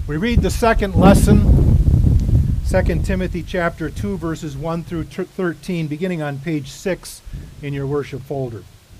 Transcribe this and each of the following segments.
We read the second lesson, 2 Timothy chapter 2, verses 1 through 13, beginning on page 6 in your worship folder.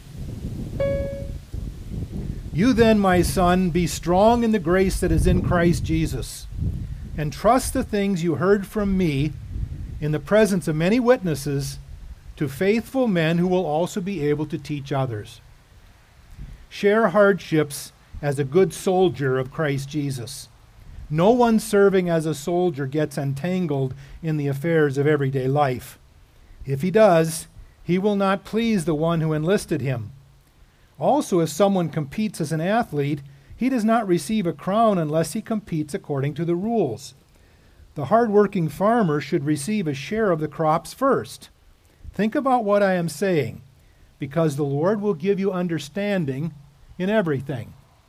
You then, my son, be strong in the grace that is in Christ Jesus, and trust the things you heard from me in the presence of many witnesses to faithful men who will also be able to teach others. Share hardships as a good soldier of Christ Jesus. No one serving as a soldier gets entangled in the affairs of everyday life. If he does, he will not please the one who enlisted him. Also, if someone competes as an athlete, he does not receive a crown unless he competes according to the rules. The hard-working farmer should receive a share of the crops first. Think about what I am saying, because the Lord will give you understanding in everything.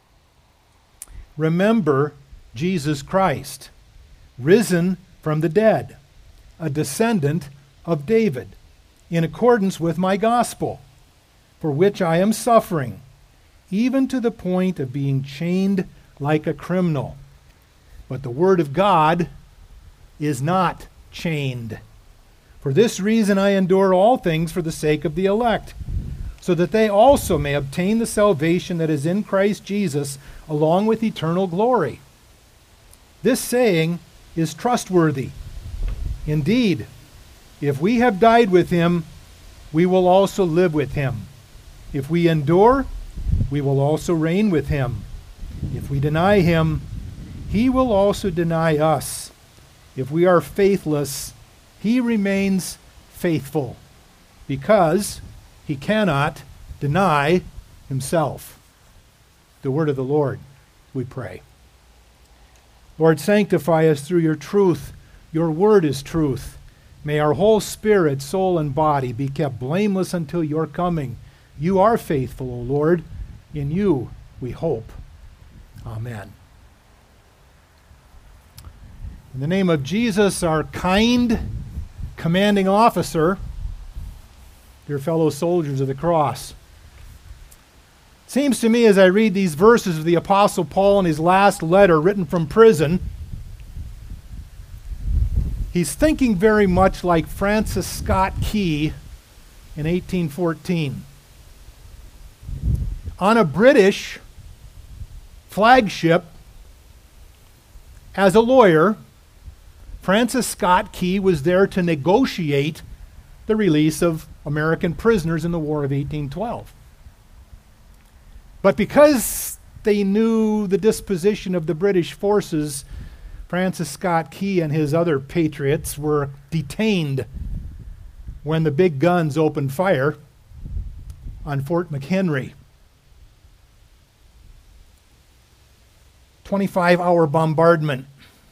Remember Jesus Christ, risen from the dead, a descendant of David, in accordance with my gospel, for which I am suffering, even to the point of being chained like a criminal. But the word of God is not chained. For this reason I endure all things for the sake of the elect, so that they also may obtain the salvation that is in Christ Jesus, along with eternal glory. This saying is trustworthy. Indeed, if we have died with him, we will also live with him. If we endure, we will also reign with him. If we deny him, he will also deny us. If we are faithless, he remains faithful, because he cannot deny himself. The word of the Lord, we pray. Lord, sanctify us through your truth. Your word is truth. May our whole spirit, soul, and body be kept blameless until your coming. You are faithful, O Lord. In you we hope. Amen. In the name of Jesus, our kind, commanding officer, dear fellow soldiers of the cross. It seems to me as I read these verses of the Apostle Paul in his last letter written from prison, he's thinking very much like Francis Scott Key in 1814. On a British flagship, as a lawyer, Francis Scott Key was there to negotiate the release of American prisoners in the War of 1812. But because they knew the disposition of the British forces, Francis Scott Key and his other patriots were detained when the big guns opened fire on Fort McHenry. 25-hour bombardment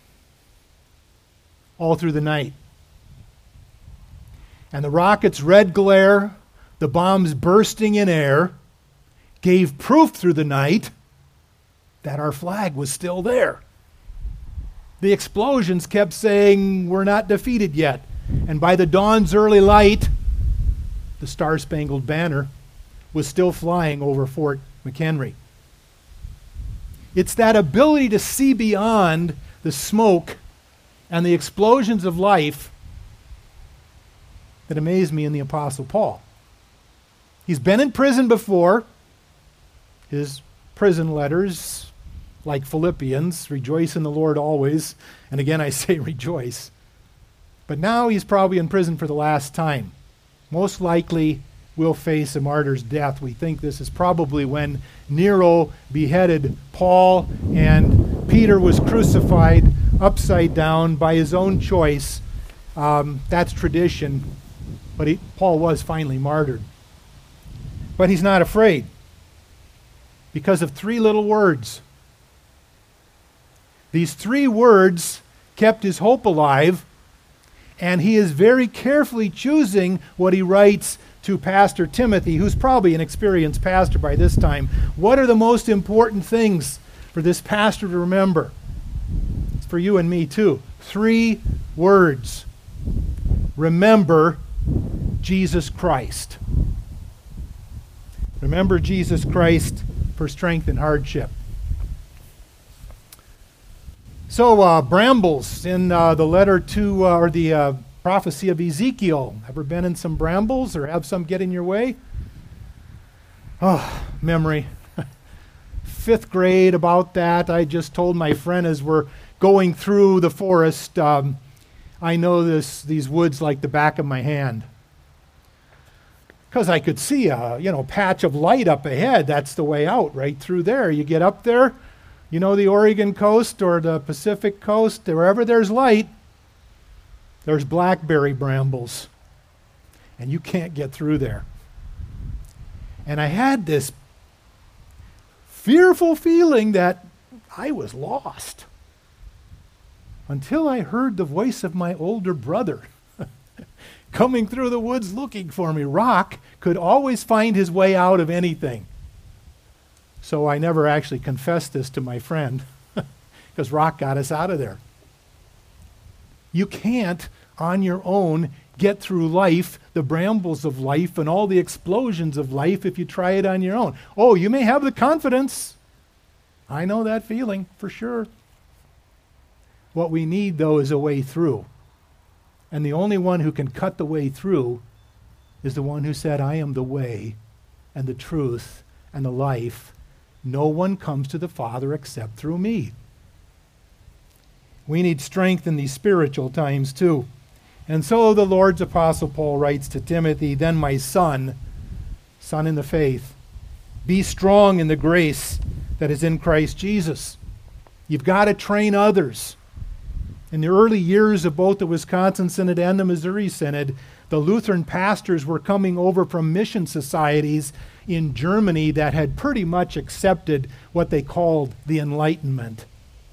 all through the night. And the rockets' red glare, the bombs bursting in air, gave proof through the night that our flag was still there. The explosions kept saying, we're not defeated yet. And by the dawn's early light, the Star-Spangled Banner was still flying over Fort McHenry. It's that ability to see beyond the smoke and the explosions of life that amazed me in the Apostle Paul. He's been in prison before. His prison letters, like Philippians, rejoice in the Lord always. And again, I say rejoice. But now he's probably in prison for the last time. Most likely will face a martyr's death. We think this is probably when Nero beheaded Paul and Peter was crucified upside down by his own choice. That's tradition. But Paul was finally martyred. But he's not afraid because of three little words. These three words kept his hope alive, and he is very carefully choosing what he writes to Pastor Timothy, who's probably an experienced pastor by this time. What are the most important things for this pastor to remember? It's for you and me too. Three words. Remember Jesus Christ. Remember Jesus Christ for strength in hardship. So, brambles in the letter to, or the prophecy of Ezekiel. Ever been in some brambles or have some get in your way? Oh, memory. Fifth grade, about that. I just told my friend as we're going through the forest, I know these woods like the back of my hand. Because I could see a patch of light up ahead. That's the way out, right through there. You get up there, the Oregon coast or the Pacific coast, wherever there's light, there's blackberry brambles. And you can't get through there. And I had this fearful feeling that I was lost until I heard the voice of my older brother coming through the woods looking for me. Rock could always find his way out of anything. So I never actually confessed this to my friend because Rock got us out of there. You can't, on your own, get through life, the brambles of life, and all the explosions of life if you try it on your own. Oh, you may have the confidence. I know that feeling for sure. What we need, though, is a way through. And the only one who can cut the way through is the one who said, I am the way and the truth and the life. No one comes to the Father except through me. We need strength in these spiritual times, too. And so the Lord's Apostle Paul writes to Timothy, then my son in the faith, be strong in the grace that is in Christ Jesus. You've got to train others. In the early years of both the Wisconsin Synod and the Missouri Synod, the Lutheran pastors were coming over from mission societies in Germany that had pretty much accepted what they called the Enlightenment,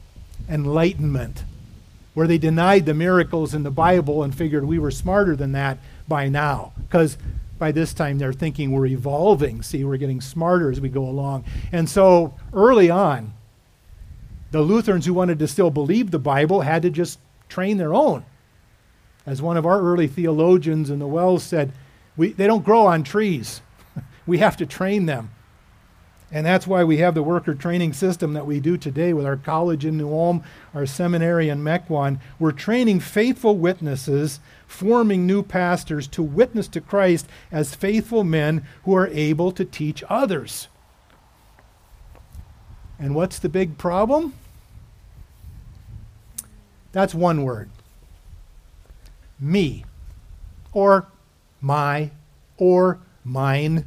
where they denied the miracles in the Bible and figured we were smarter than that by now. Because by this time they're thinking we're evolving. See, we're getting smarter as we go along. And so early on, the Lutherans who wanted to still believe the Bible had to just train their own. As one of our early theologians in the Wells said, they don't grow on trees. We have to train them. And that's why we have the worker training system that we do today with our college in New Ulm, our seminary in Mequon. We're training faithful witnesses, forming new pastors to witness to Christ as faithful men who are able to teach others. And what's the big problem? That's one word. Me. Or my. Or mine.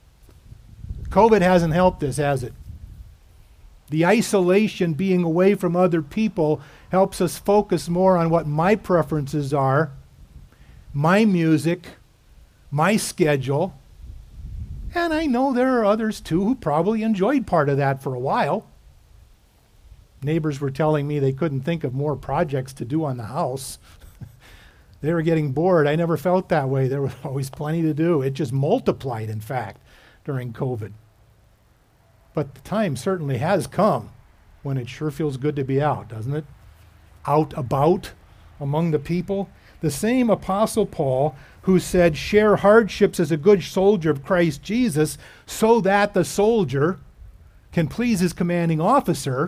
COVID hasn't helped this, has it? The isolation, being away from other people, helps us focus more on what my preferences are, my music, my schedule. And I know there are others too who probably enjoyed part of that for a while. Neighbors were telling me they couldn't think of more projects to do on the house. They were getting bored. I never felt that way. There was always plenty to do. It just multiplied, in fact, during COVID. But the time certainly has come when it sure feels good to be out, doesn't it? Out about among the people. The same Apostle Paul who said, share hardships as a good soldier of Christ Jesus so that the soldier can please his commanding officer.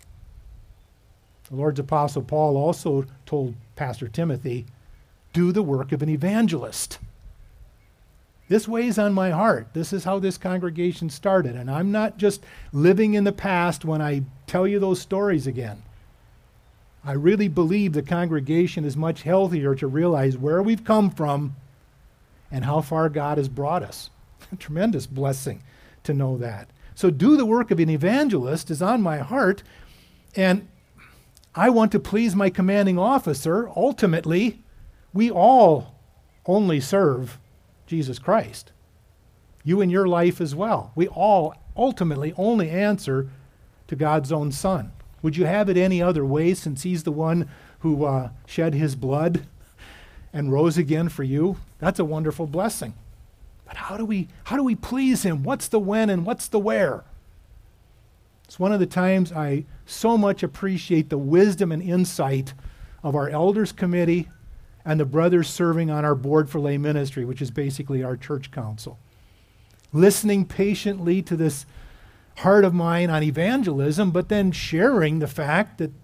The Lord's Apostle Paul also told Pastor Timothy, do the work of an evangelist. This weighs on my heart. This is how this congregation started. And I'm not just living in the past when I tell you those stories again. I really believe the congregation is much healthier to realize where we've come from and how far God has brought us. A tremendous blessing to know that. So do the work of an evangelist is on my heart. And I want to please my commanding officer. Ultimately, we all only serve Jesus Christ. You in your life as well. We all ultimately only answer to God's own Son. Would you have it any other way since he's the one who shed his blood and rose again for you? That's a wonderful blessing. But how do we please him? What's the when and what's the where? It's one of the times I so much appreciate the wisdom and insight of our elders committee and the brothers serving on our board for lay ministry, which is basically our church council. Listening patiently to this heart of mine on evangelism, but then sharing the fact that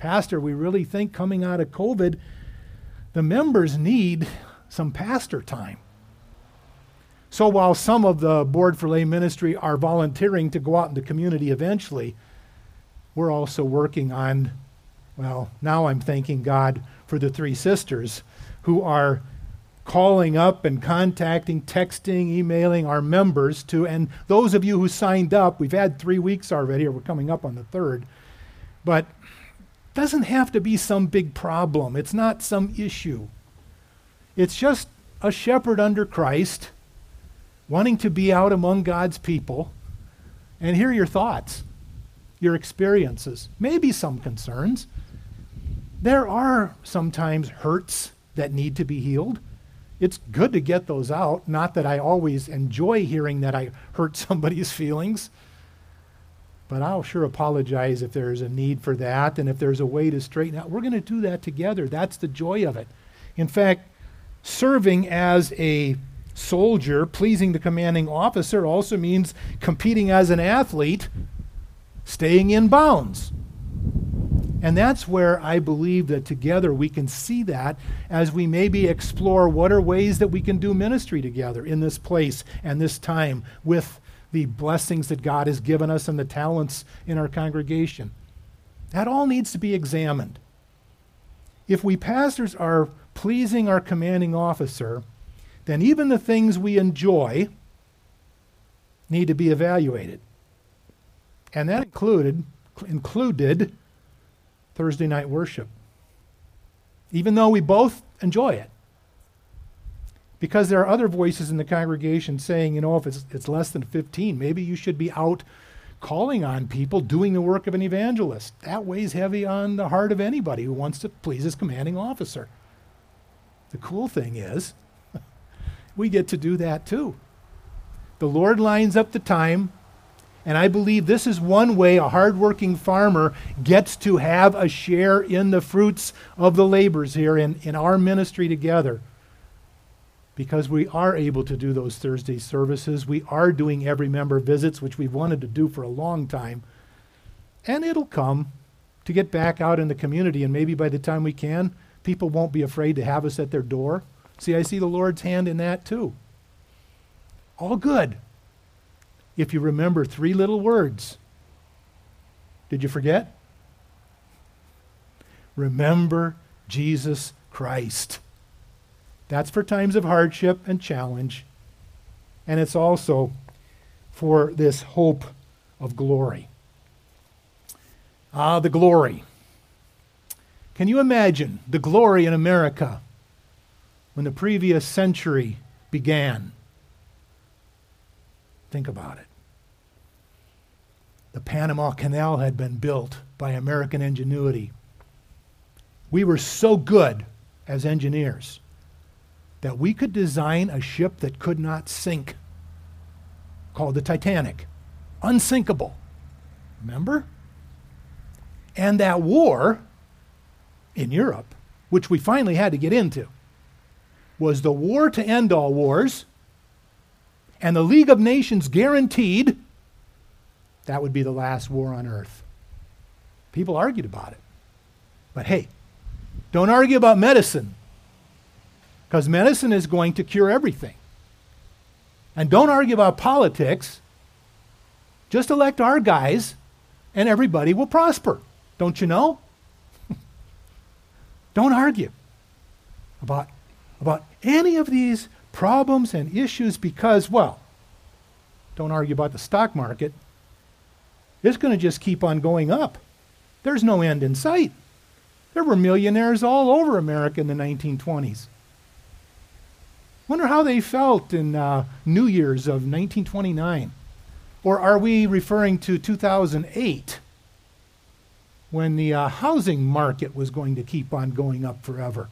Pastor, we really think coming out of COVID, the members need some pastor time. So while some of the Board for Lay Ministry are volunteering to go out in the community eventually, we're also working on, well, now I'm thanking God for the three sisters who are calling up and contacting, texting, emailing our members to, and those of you who signed up, we've had 3 weeks already, or we're coming up on the third, but it doesn't have to be some big problem. It's not some issue. It's just a shepherd under Christ wanting to be out among God's people and hear your thoughts, your experiences, maybe some concerns. There are sometimes hurts that need to be healed. It's good to get those out. Not that I always enjoy hearing that I hurt somebody's feelings, but I'll sure apologize if there's a need for that, and if there's a way to straighten out. We're going to do that together. That's the joy of it. In fact, serving as a soldier, pleasing the commanding officer, also means competing as an athlete, staying in bounds. And that's where I believe that together we can see that as we maybe explore what are ways that we can do ministry together in this place and this time with the blessings that God has given us and the talents in our congregation. That all needs to be examined. If we pastors are pleasing our commanding officer, then even the things we enjoy need to be evaluated. And that included Thursday night worship, even though we both enjoy it. Because there are other voices in the congregation saying, if it's less than 15, maybe you should be out calling on people, doing the work of an evangelist. That weighs heavy on the heart of anybody who wants to please his commanding officer. The cool thing is, we get to do that too. The Lord lines up the time, and I believe this is one way a hardworking farmer gets to have a share in the fruits of the labors here in our ministry together. Because we are able to do those Thursday services. We are doing every member visits, which we've wanted to do for a long time. And it'll come to get back out in the community, and maybe by the time we can, people won't be afraid to have us at their door. See, I see the Lord's hand in that too. All good. If you remember 3 little words. Did you forget? Remember Jesus Christ. That's for times of hardship and challenge. And it's also for this hope of glory. The glory. Can you imagine the glory in America when the previous century began? Think about it. The Panama Canal had been built by American ingenuity. We were so good as engineers that we could design a ship that could not sink, called the Titanic. Unsinkable. Remember? And that war in Europe, which we finally had to get into, was the war to end all wars, and the League of Nations guaranteed that would be the last war on earth. People argued about it. But hey, don't argue about medicine, because medicine is going to cure everything. And don't argue about politics. Just elect our guys, and everybody will prosper. Don't you know? Don't argue about any of these problems and issues because, well, don't argue about the stock market. It's going to just keep on going up. There's no end in sight. There were millionaires all over America in the 1920s. Wonder how they felt in New Year's of 1929. Or are we referring to 2008 when the housing market was going to keep on going up forever?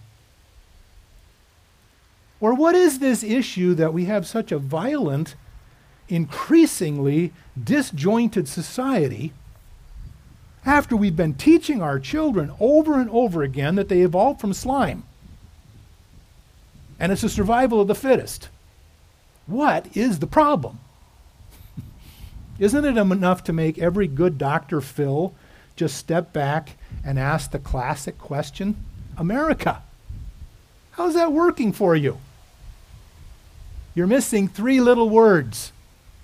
Or what is this issue that we have such a violent, increasingly disjointed society after we've been teaching our children over and over again that they evolved from slime? And it's the survival of the fittest. What is the problem? Isn't it enough to make every good Dr. Phil just step back and ask the classic question, America. How's that working for you? You're missing 3 little words.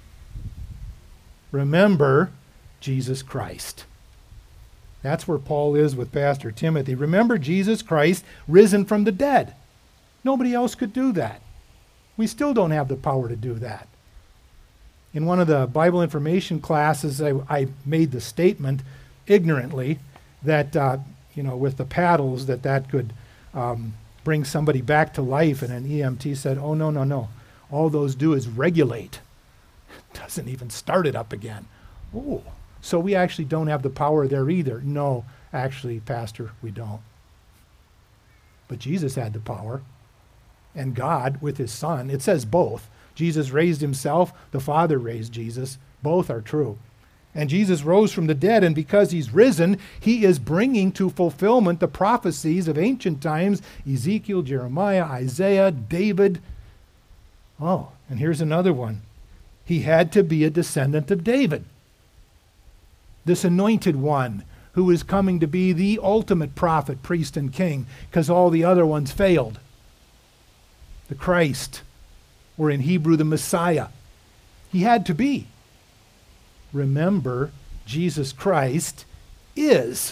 Remember Jesus Christ. That's where Paul is with Pastor Timothy. Remember Jesus Christ risen from the dead. Nobody else could do that. We still don't have the power to do that. In one of the Bible information classes, I made the statement ignorantly that, with the paddles, that could bring somebody back to life. And an EMT said, oh, no. All those do is regulate. It doesn't even start it up again. Oh, so we actually don't have the power there either. No, actually, Pastor, we don't. But Jesus had the power. And God with his Son, it says both. Jesus raised himself, the Father raised Jesus. Both are true. And Jesus rose from the dead, and because he's risen, he is bringing to fulfillment the prophecies of ancient times, Ezekiel, Jeremiah, Isaiah, David. Oh, and here's another one. He had to be a descendant of David. This anointed one who is coming to be the ultimate prophet, priest, and king, because all the other ones failed. The Christ, or in Hebrew, the Messiah. He had to be. Remember, Jesus Christ is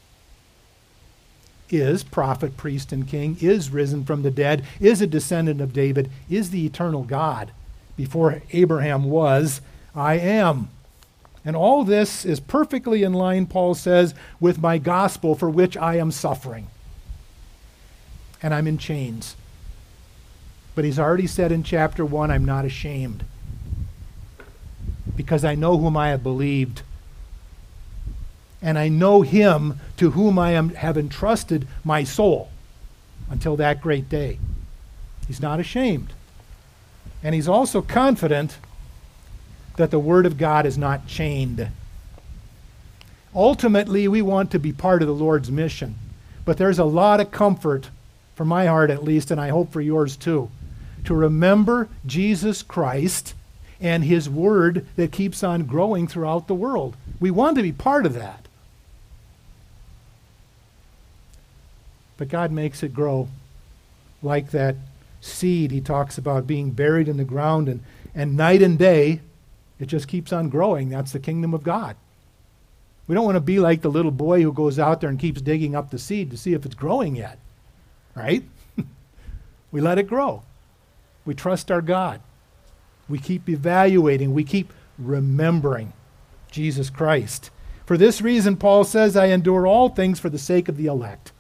prophet, priest, and king, is risen from the dead, is a descendant of David, is the eternal God. Before Abraham was, I am. And all this is perfectly in line, Paul says, with my gospel for which I am suffering. And I'm in chains. But he's already said in chapter 1, I'm not ashamed. Because I know whom I have believed. And I know him to whom I have entrusted my soul until that great day. He's not ashamed. And he's also confident that the Word of God is not chained. Ultimately, we want to be part of the Lord's mission. But there's a lot of comfort, for my heart at least, and I hope for yours too, to remember Jesus Christ and his Word that keeps on growing throughout the world. We want to be part of that. But God makes it grow like that seed he talks about being buried in the ground, and night and day it just keeps on growing. That's the kingdom of God. We don't want to be like the little boy who goes out there and keeps digging up the seed to see if it's growing yet, right? We let it grow. We trust our God. We keep evaluating. We keep remembering Jesus Christ. For this reason, Paul says, I endure all things for the sake of the elect.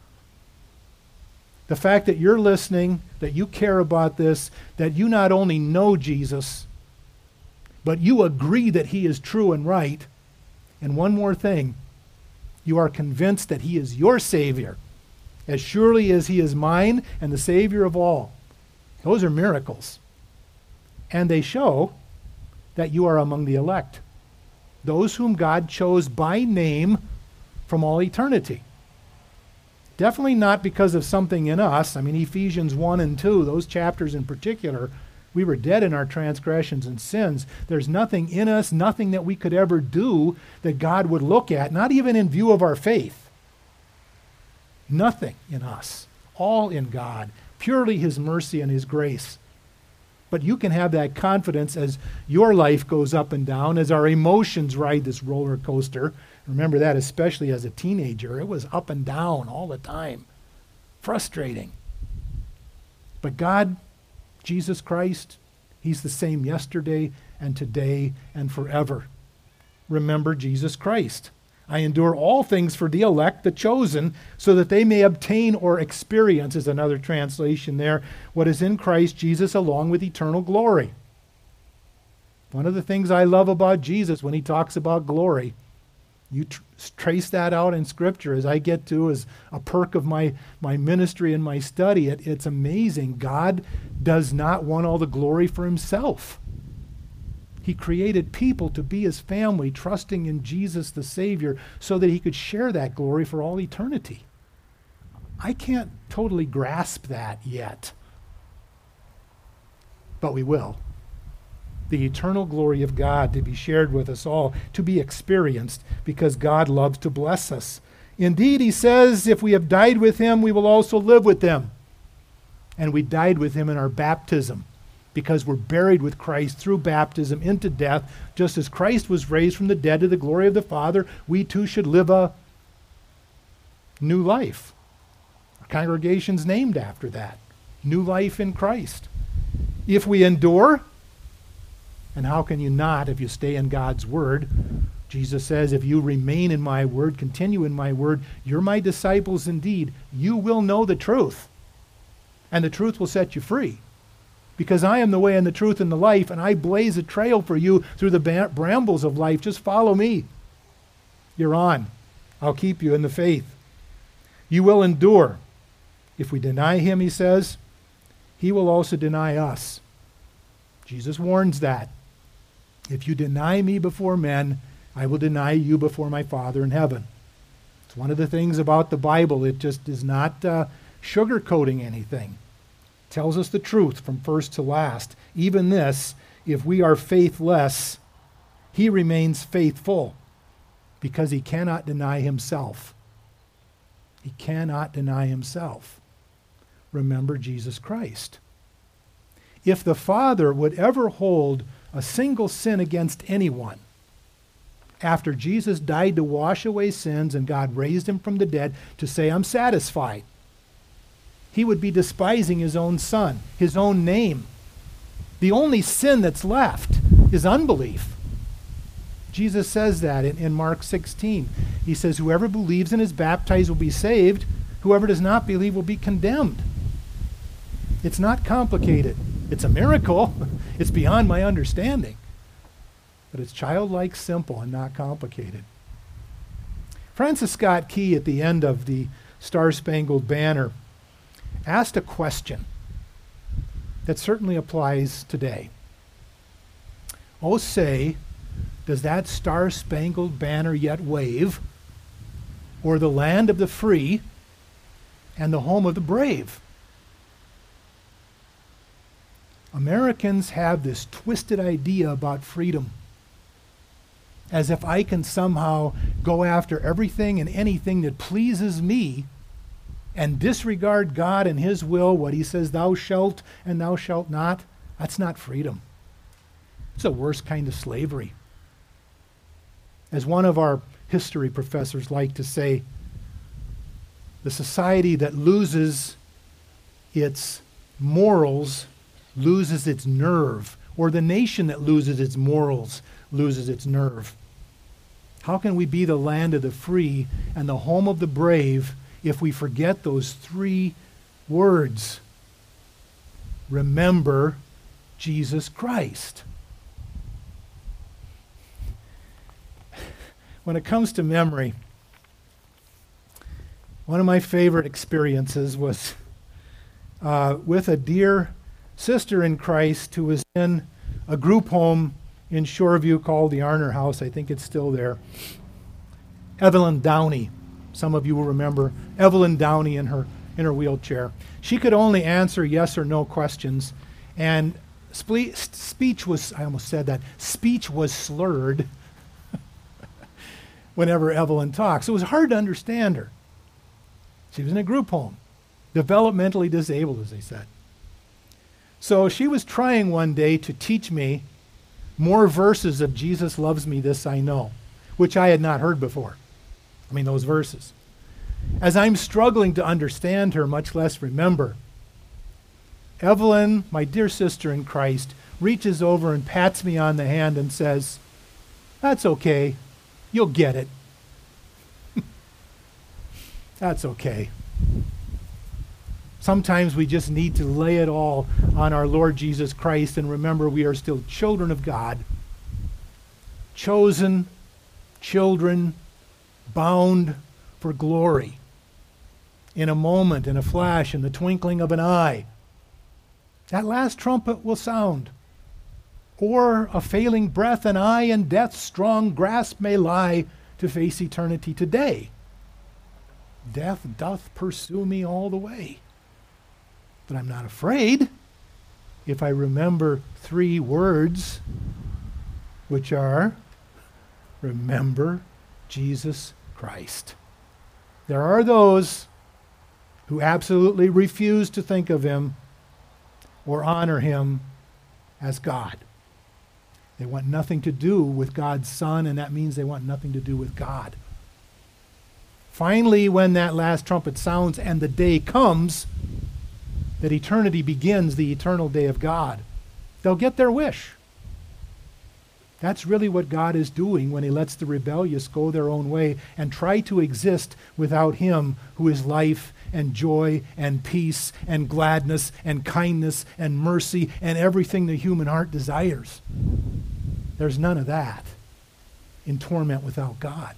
The fact that you're listening, that you care about this, that you not only know Jesus, but you agree that he is true and right. And one more thing, you are convinced that he is your Savior, as surely as he is mine and the Savior of all. Those are miracles. And they show that you are among the elect, those whom God chose by name from all eternity. Definitely not because of something in us. I mean, Ephesians 1 and 2, those chapters in particular, we were dead in our transgressions and sins. There's nothing in us, nothing that we could ever do that God would look at, not even in view of our faith. Nothing in us. All in God. Purely his mercy and his grace. But you can have that confidence as your life goes up and down, as our emotions ride this roller coaster. Remember that, especially as a teenager. It was up and down all the time. Frustrating. But God, Jesus Christ, he's the same yesterday and today and forever. Remember Jesus Christ. I endure all things for the elect, the chosen, so that they may obtain or experience, is another translation there, what is in Christ Jesus along with eternal glory. One of the things I love about Jesus when he talks about glory, you trace that out in Scripture as I get to as a perk of my ministry and my study. It's amazing. God does not want all the glory for himself. He created people to be his family, trusting in Jesus the Savior, so that he could share that glory for all eternity. I can't totally grasp that yet, but we will. The eternal glory of God to be shared with us all, to be experienced, because God loves to bless us Indeed, he says, if we have died with him, we will also live with him. And we died with him in our baptism, because we're buried with Christ through baptism into death. Just as Christ was raised from the dead to the glory of the Father, we too should live a new life. Our congregation's named after that. New life in Christ. If we endure, and how can you not if you stay in God's word? Jesus says, if you remain in my word, continue in my word, you're my disciples indeed. You will know the truth, and the truth will set you free. Because I am the way and the truth and the life, and I blaze a trail for you through the brambles of life. Just follow me. You're on. I'll keep you in the faith. You will endure. If we deny him, he says, he will also deny us. Jesus warns that. If you deny me before men, I will deny you before my Father in heaven. It's one of the things about the Bible. It just is not sugarcoating anything. It tells us the truth from first to last. Even this, if we are faithless, he remains faithful because he cannot deny himself. He cannot deny himself. Remember Jesus Christ. If the Father would ever hold a single sin against anyone, after Jesus died to wash away sins and God raised him from the dead to say, I'm satisfied, he would be despising his own Son, his own name. The only sin that's left is unbelief. Jesus says that in Mark 16. He says, whoever believes and is baptized will be saved. Whoever does not believe will be condemned. It's not complicated. It's a miracle. It's beyond my understanding. But it's childlike simple and not complicated. Francis Scott Key, at the end of the Star-Spangled Banner, asked a question that certainly applies today. Oh, say, does that star-spangled banner yet wave o'er the land of the free and the home of the brave? Americans have this twisted idea about freedom, as if I can somehow go after everything and anything that pleases me and disregard God and his will, what he says, thou shalt and thou shalt not. That's not freedom. It's the worst kind of slavery. As one of our history professors liked to say, the society that loses its morals loses its nerve, or the nation that loses its morals loses its nerve. How can we be the land of the free and the home of the brave if we forget those three words? Remember Jesus Christ. When it comes to memory, one of my favorite experiences was with a dear sister in Christ who was in a group home in Shoreview called the Arner House. I think it's still there. Evelyn Downey. Some of you will remember Evelyn Downey in her wheelchair. She could only answer yes or no questions, and speech was, I almost said that, speech was slurred whenever Evelyn talks. It was hard to understand her. She was in a group home, developmentally disabled, as they said. So she was trying one day to teach me more verses of Jesus loves me, this I know, which I had not heard before. I mean, those verses. As I'm struggling to understand her, much less remember, Evelyn, my dear sister in Christ, reaches over and pats me on the hand and says, that's okay. You'll get it. That's okay. Sometimes we just need to lay it all on our Lord Jesus Christ and remember we are still children of God, chosen children, bound for glory. In a moment, in a flash, in the twinkling of an eye, that last trumpet will sound. Or a failing breath and I in death's strong grasp may lie to face eternity today. Death doth pursue me all the way. But I'm not afraid if I remember three words, which are, remember Jesus Christ. There are those who absolutely refuse to think of him or honor him as God. They want nothing to do with God's Son, and that means they want nothing to do with God. Finally, when that last trumpet sounds and the day comes that eternity begins, the eternal day of God, they'll get their wish. That's really what God is doing when he lets the rebellious go their own way and try to exist without him who is life and joy and peace and gladness and kindness and mercy and everything the human heart desires. There's none of that in torment without God.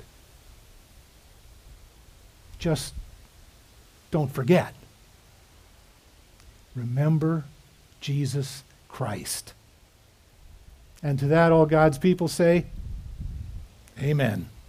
Just don't forget. Remember Jesus Christ. And to that all God's people say, Amen.